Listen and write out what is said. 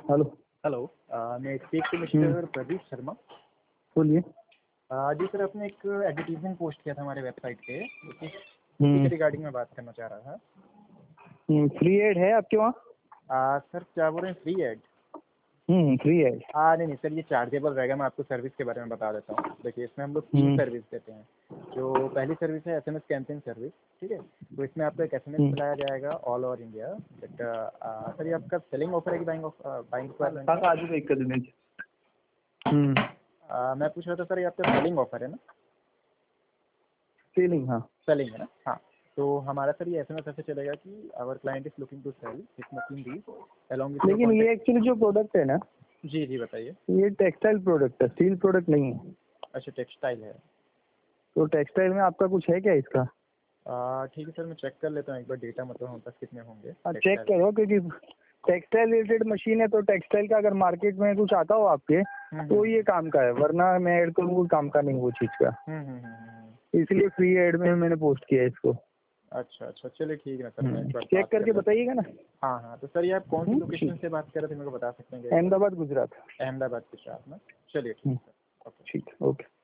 Hello. Hello. मैं speak to mister Pradeep Sharma. बोलिए। जी सर, आपने एक एडवर्टीजमेंट पोस्ट किया था हमारे वेबसाइट पे, उसी के रिगार्डिंग में बात करना चाह रहा था। फ्री एड है आपके वहाँ? सर क्या बोल रहे हैं, फ्री एड? Free add. नहीं नहीं सर, ये चार्जेबल रहेगा। मैं आपको सर्विस के बारे में बता देता हूँ। देखिए, इसमें हम लोग 3 सर्विस देते हैं। जो पहली सर्विस है SMS कैंपेन सर्विस, ठीक है। तो इसमें आपको एक SMS मिलाया जाएगा all over India. But sir, ये आपका सेलिंग ऑफर है कि बाइंग रिक्वायरमेंट है? मैं पूछ रहा था सर, ये आपका सेलिंग ऑफर है ना? सेलिंग, हाँ। सेलिंग है ना? हाँ। तो हमारा सर ये SMS ऐसे चलेगा कि our client is looking to sell this machine dies along with. लेकिन ये एक्चुअली जो प्रोडक्ट है ना, जी जी बताइए। ये टेक्सटाइल प्रोडक्ट है, स्टील प्रोडक्ट नहीं है। अच्छा, टेक्सटाइल है। तो टेक्सटाइल में आपका कुछ है क्या इसका? ठीक है सर, मैं चेक कर लेता हूँ एक बार डेटा, मतलब हमारे पास कितने होंगे। चेक करो, क्योंकि टेक्सटाइल रिलेटेड मशीन है तो टेक्सटाइल का अगर मार्केट में कुछ आता हो आपके तो ये काम का है, वरना मैं ऐड करूँ काम का नहीं वो चीज़ का। इसलिए फ्री एड में मैंने पोस्ट किया है इसको। अच्छा अच्छा, चलिए ठीक है सर, मैं एक बार चेक करके बताइएगा ना। हाँ हाँ। तो सर, ये आप कौन सी लोकेशन से बात कर रहे थे, मेरे को बता सकते हैं क्या? अहमदाबाद गुजरात। अहमदाबाद गुजरात में। चलिए ठीक है सर। ठीक है, ओके।